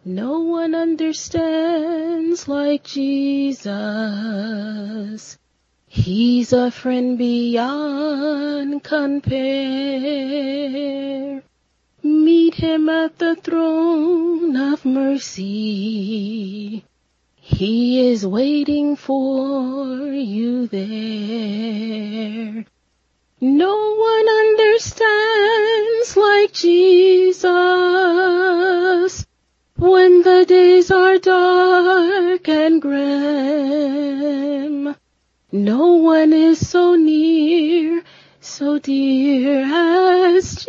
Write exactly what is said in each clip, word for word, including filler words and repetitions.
No one understands like Jesus. He's a friend beyond compare. Meet him at the throne of mercy. He is waiting for you there. No one understands like Jesus. When the days are dark and grim, no one is so near, so dear as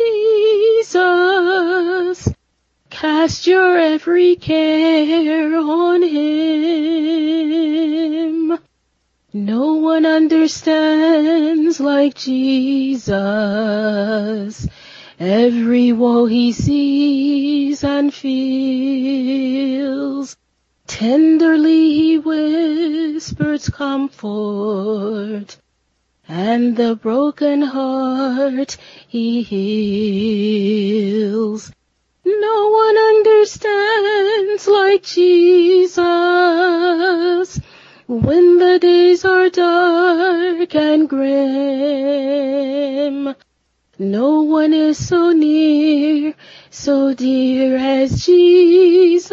Jesus. Cast your every care on him. No one understands like Jesus. Every woe he sees and feels. Tenderly he whispers comfort, and the broken heart he heals. No one understands like Jesus. When the days are dark and grim, no one is so near, so dear as Jesus.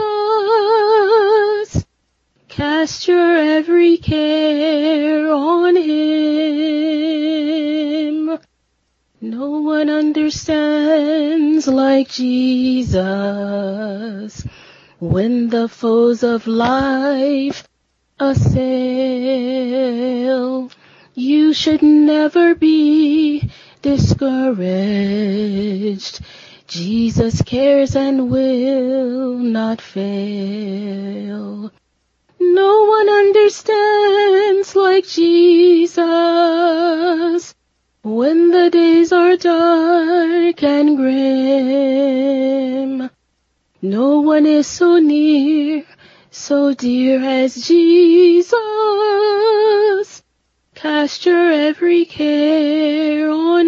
Cast your every care on him. No one understands like Jesus. When the foes of life assail, you should never be discouraged. Jesus cares and will not fail. No one understands like Jesus. When the days are dark and grim, no one is so near, so dear as Jesus. Cast your every care on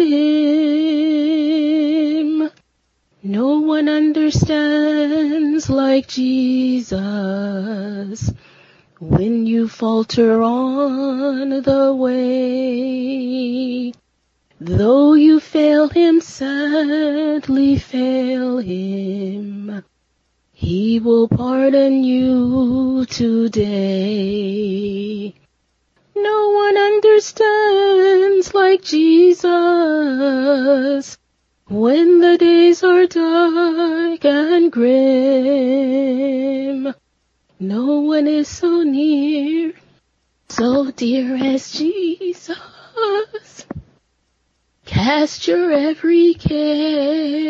him. No one understands like Jesus. When you falter on the way, though you fail him, sadly fail him, he will pardon you today. No one understands like Jesus. When the days are dark and grim, no one is so near, so dear as Jesus. Cast your every care